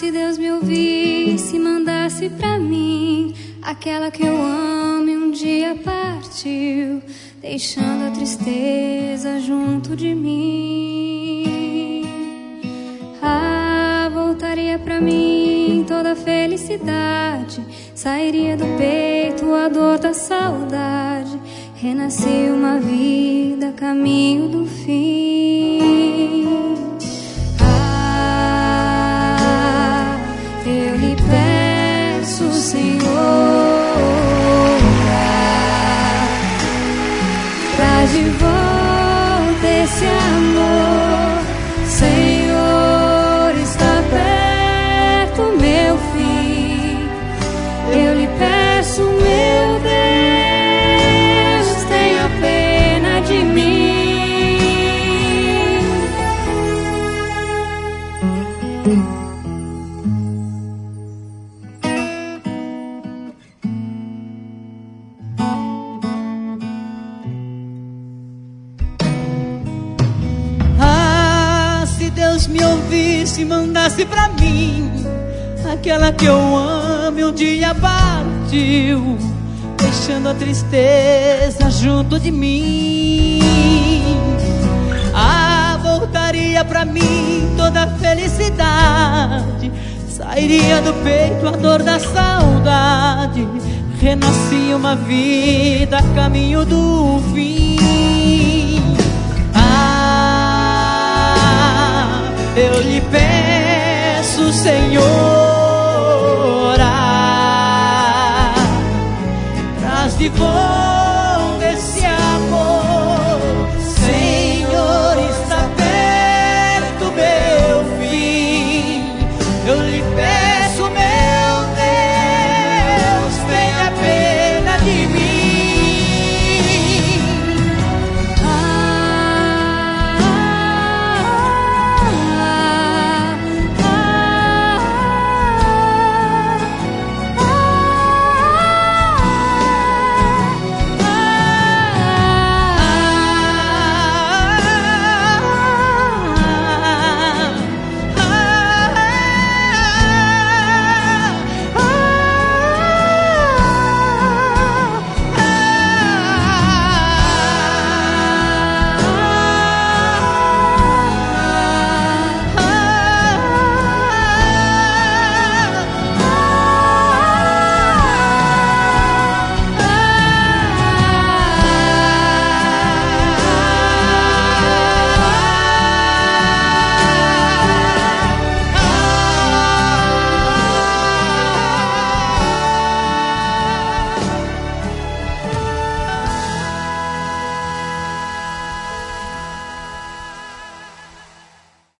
se Deus me ouvisse, mandasse pra mim aquela que eu amo e um dia partiu, deixando a tristeza junto de mim. Ah, voltaria pra mim toda a felicidade, sairia do peito a dor da saudade, renascia uma vida, caminho do fim. Ah, eu lhe peço, Senhor, traz de volta esse amor, Senhor, está perto meu fim. Eu lhe peço, meu Deus, tenha pena de mim. Ah, se Deus me ouvisse, mandasse pra mim aquela que eu amo e um dia partiu, deixando a tristeza junto de mim. Ah, voltaria pra mim toda a felicidade, sairia do peito a dor da saudade, renascia uma vida, caminho do fim. Ah, eu lhe peço, Senhor, traz de volta